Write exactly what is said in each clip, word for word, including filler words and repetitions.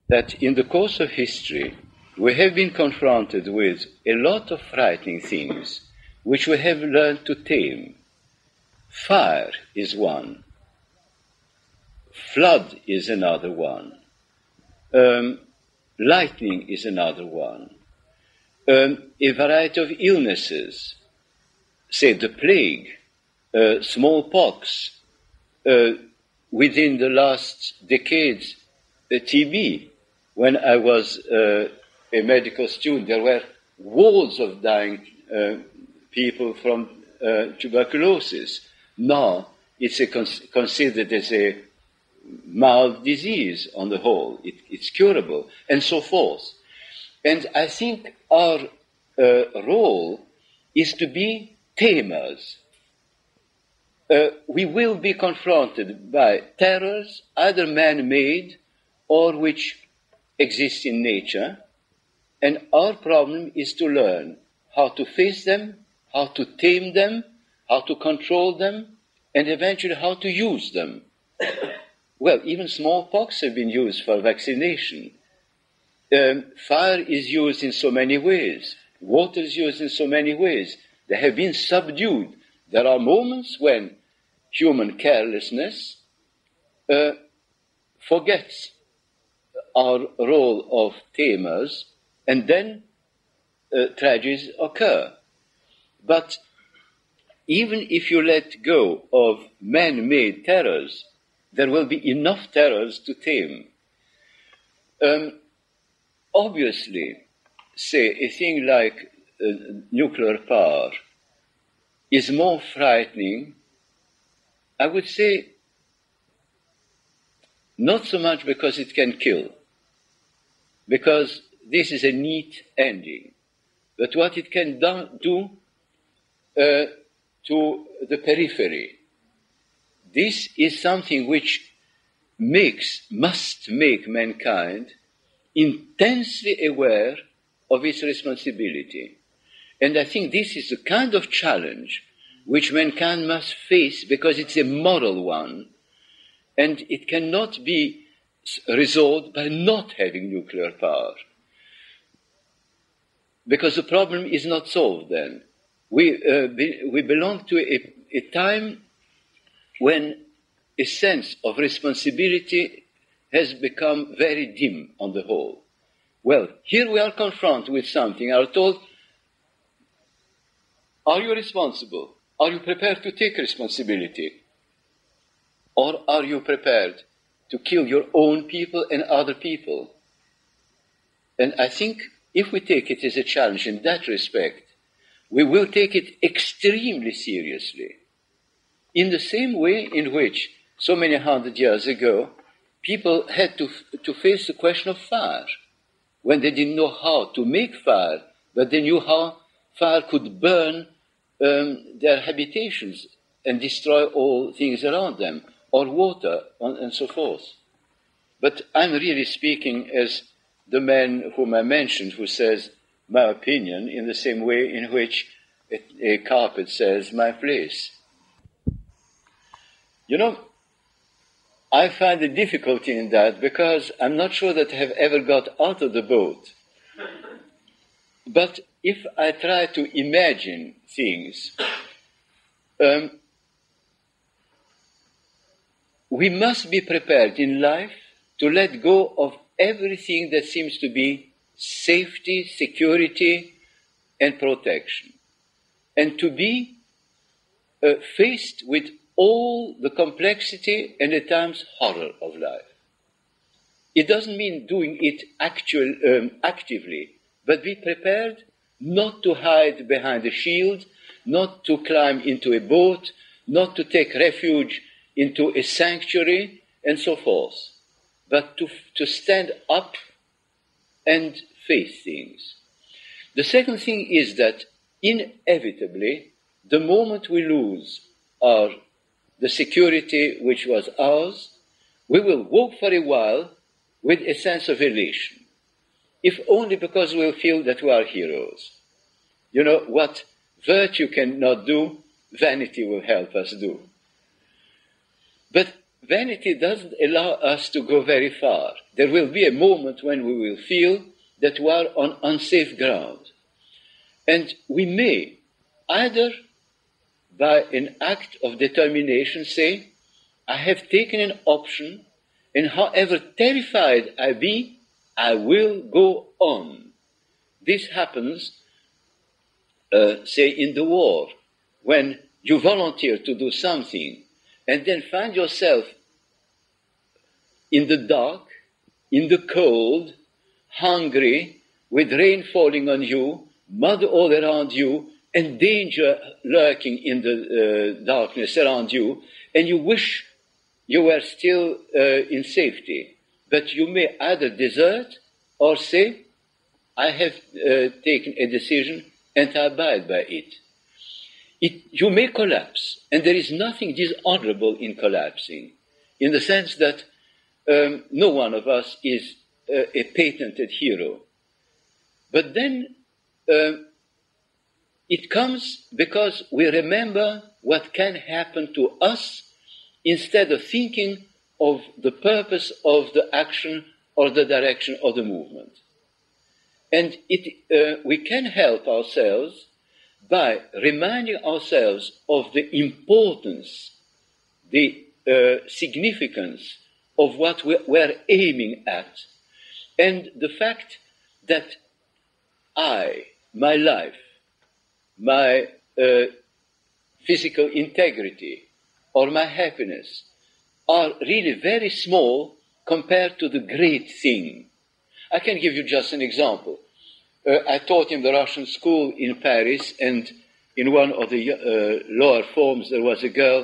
that in the course of history, we have been confronted with a lot of frightening things which we have learned to tame. Fire is one. Flood is another one. Um, lightning is another one. Um, a variety of illnesses, say the plague, uh, smallpox, uh, within the last decades, uh, T B. When I was uh, a medical student, there were walls of dying uh, people from uh, tuberculosis. Now it's a cons- considered as a mild disease on the whole. It, it's curable, and so forth. And I think our uh, role is to be tamers. Uh, we will be confronted by terrors, either man-made or which exist in nature, and our problem is to learn how to face them, how to tame them, how to control them, and eventually how to use them. Well, even smallpox have been used for vaccination. Um, fire is used in so many ways. Water is used in so many ways. They have been subdued. There are moments when human carelessness uh, forgets our role of tamers, and then uh, tragedies occur. But even if you let go of man-made terrors, there will be enough terrors to tame. Um, obviously, say, a thing like uh, nuclear power is more frightening, I would say, not so much because it can kill, because this is a neat ending, but what it can do uh, to the periphery. This is something which makes, must make mankind intensely aware of its responsibility. And I think this is the kind of challenge which mankind must face because it's a moral one, and it cannot be resolved by not having nuclear power. Because the problem is not solved then. We, uh, be, we belong to a, a time when a sense of responsibility has become very dim on the whole. Well, here we are confronted with something. Are told, are you responsible? Are you prepared to take responsibility? Or are you prepared to kill your own people and other people? And I think if we take it as a challenge in that respect, we will take it extremely seriously. In the same way in which, so many hundred years ago, people had to, to face the question of fire, when they didn't know how to make fire, but they knew how fire could burn um, their habitations and destroy all things around them, or water, and so forth. But I'm really speaking as the man whom I mentioned, who says my opinion in the same way in which a, a carpet says my place. You know, I find a difficulty in that because I'm not sure that I have ever got out of the boat. But if I try to imagine things, um, we must be prepared in life to let go of everything that seems to be safety, security, and protection, and to be uh, faced with all the complexity and at times horror of life. It doesn't mean doing it actual, um, actively, but be prepared not to hide behind a shield, not to climb into a boat, not to take refuge into a sanctuary, and so forth, but to, to stand up and face things. The second thing is that inevitably, the moment we lose our the security which was ours, we will walk for a while with a sense of elation, if only because we feel that we are heroes. You know, what virtue cannot do, vanity will help us do. But vanity doesn't allow us to go very far. There will be a moment when we will feel that we are on unsafe ground. And we may either by an act of determination say, I have taken an option, and however terrified I be, I will go on. This happens, uh, say, in the war, when you volunteer to do something, and then find yourself in the dark, in the cold, hungry, with rain falling on you, mud all around you, and danger lurking in the uh, darkness around you, and you wish you were still uh, in safety. But you may either desert or say, I have uh, taken a decision and I abide by it. it. You may collapse, and there is nothing dishonorable in collapsing, in the sense that um, no one of us is uh, a patented hero. But then uh, it comes because we remember what can happen to us instead of thinking of the purpose of the action or the direction of the movement. And it, uh, we can help ourselves by reminding ourselves of the importance, the uh, significance of what we, we're aiming at, and the fact that I, my life, my uh, physical integrity, or my happiness are really very small compared to the great thing. I can give you just an example. Uh, I taught in the Russian school in Paris, and in one of the uh, lower forms there was a girl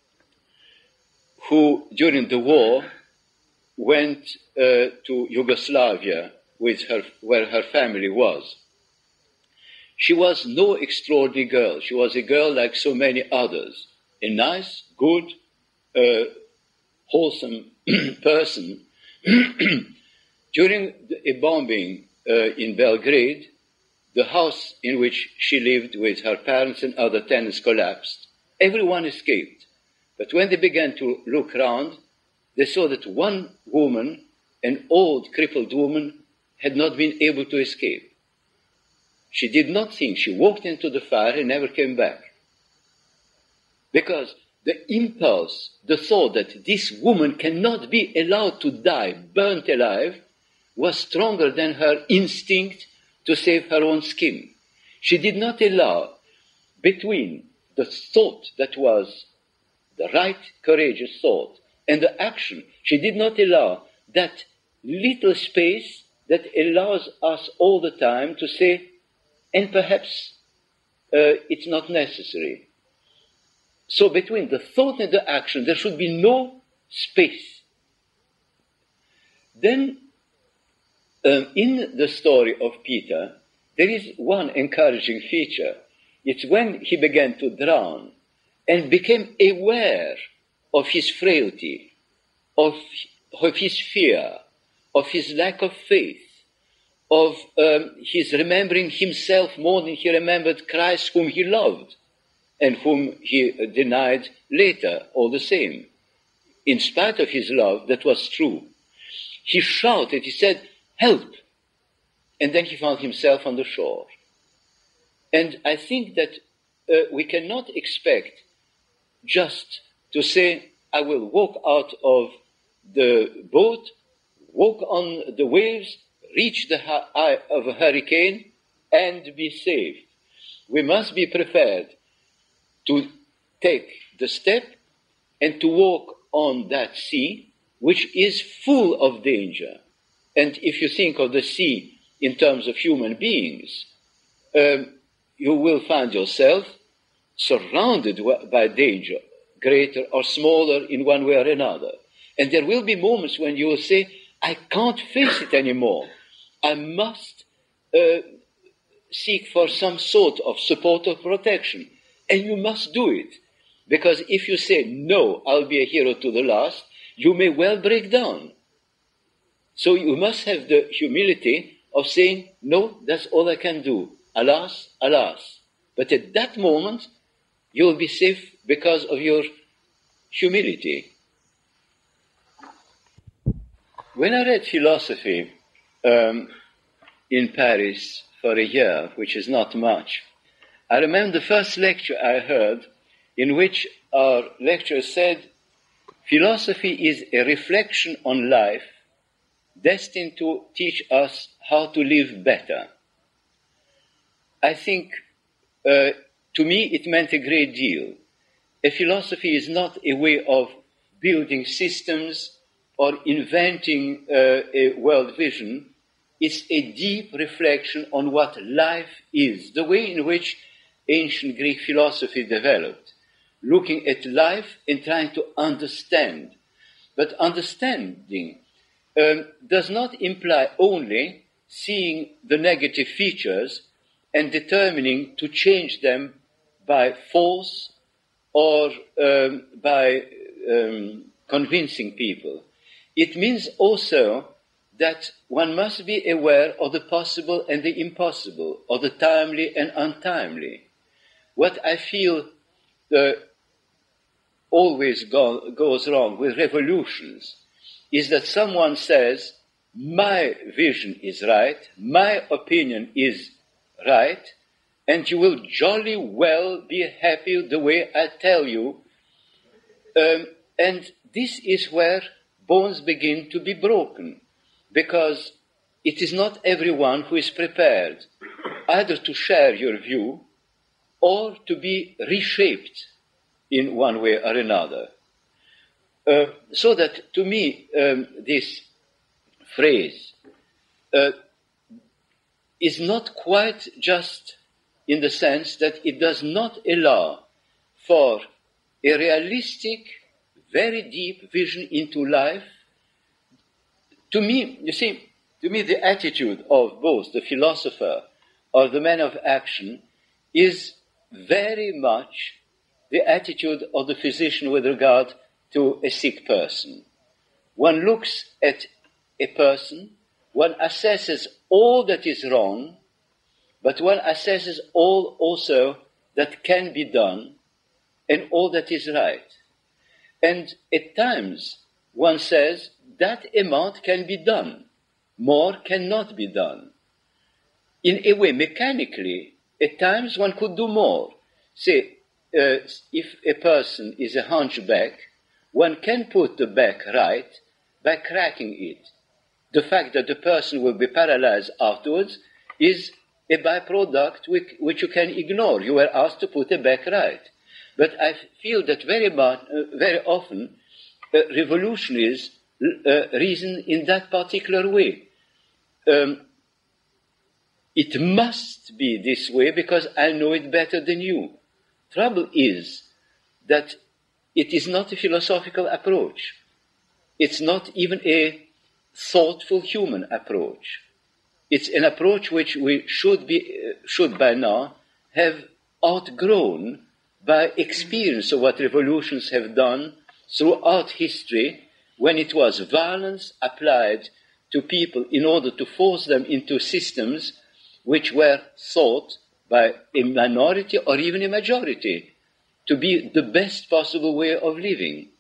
who, during the war, went uh, to Yugoslavia with her, where her family was. She was no extraordinary girl. She was a girl like so many others, a nice, good, uh, wholesome person. During a bombing uh, in Belgrade, the house in which she lived with her parents and other tenants collapsed. Everyone escaped. But when they began to look round, they saw that one woman, an old, crippled woman, had not been able to escape. She did not think. She walked into the fire and never came back. Because the impulse, the thought that this woman cannot be allowed to die burnt alive, was stronger than her instinct to save her own skin. She did not allow, between the thought that was the right, courageous thought and the action, she did not allow that little space that allows us all the time to say, and perhaps uh, it's not necessary. So between the thought and the action, there should be no space. Then, um, in the story of Peter, there is one encouraging feature. It's when he began to drown and became aware of his frailty, of, of his fear, of his lack of faith, of um, his remembering himself more than he remembered Christ whom he loved and whom he uh, denied later all the same. In spite of his love, that was true. He shouted, he said, help! And then he found himself on the shore. And I think that uh, we cannot expect just to say, I will walk out of the boat, walk on the waves, reach the eye of a hurricane, and be saved. We must be prepared to take the step and to walk on that sea, which is full of danger. And if you think of the sea in terms of human beings, um, you will find yourself surrounded by danger, greater or smaller in one way or another. And there will be moments when you will say, I can't face it anymore. I must uh, seek for some sort of support or protection. And you must do it. Because if you say, no, I'll be a hero to the last, you may well break down. So you must have the humility of saying, no, that's all I can do. Alas, alas. But at that moment, you will be safe because of your humility. when I read philosophy um, in Paris for a year, which is not much, I remember the first lecture I heard in which our lecturer said, philosophy is a reflection on life destined to teach us how to live better. I think, uh, to me, it meant a great deal. A philosophy is not a way of building systems or inventing uh, a world vision. It's a deep reflection on what life is, the way in which ancient Greek philosophy developed, looking at life and trying to understand. But understanding um, does not imply only seeing the negative features and determining to change them by force or um, by um, convincing people. It means also that one must be aware of the possible and the impossible, of the timely and untimely. What I feel uh, always go, goes wrong with revolutions is that someone says, my vision is right, my opinion is right, and you will jolly well be happy the way I tell you. Um, and this is where bones begin to be broken, because it is not everyone who is prepared either to share your view or to be reshaped in one way or another. Uh, so that, to me, um, this phrase uh, is not quite just in the sense that it does not allow for a realistic, very deep vision into life. To me, you see, to me the attitude of both the philosopher or the man of action is very much the attitude of the physician with regard to a sick person. One looks at a person, one assesses all that is wrong, but one assesses all also that can be done and all that is right. And at times one says that amount can be done, more cannot be done. In a way, mechanically, at times one could do more. Say, uh, if a person is a hunchback, one can put the back right by cracking it. The fact that the person will be paralyzed afterwards is a byproduct which, which you can ignore. You were asked to put the back right. But I feel that very much, uh, very often, uh, revolutionaries uh, reason in that particular way. Um, it must be this way because I know it better than you. Trouble is that it is not a philosophical approach. It's not even a thoughtful human approach. It's an approach which we should be, uh, should by now have outgrown by experience of what revolutions have done throughout history, when it was violence applied to people in order to force them into systems which were thought by a minority or even a majority to be the best possible way of living.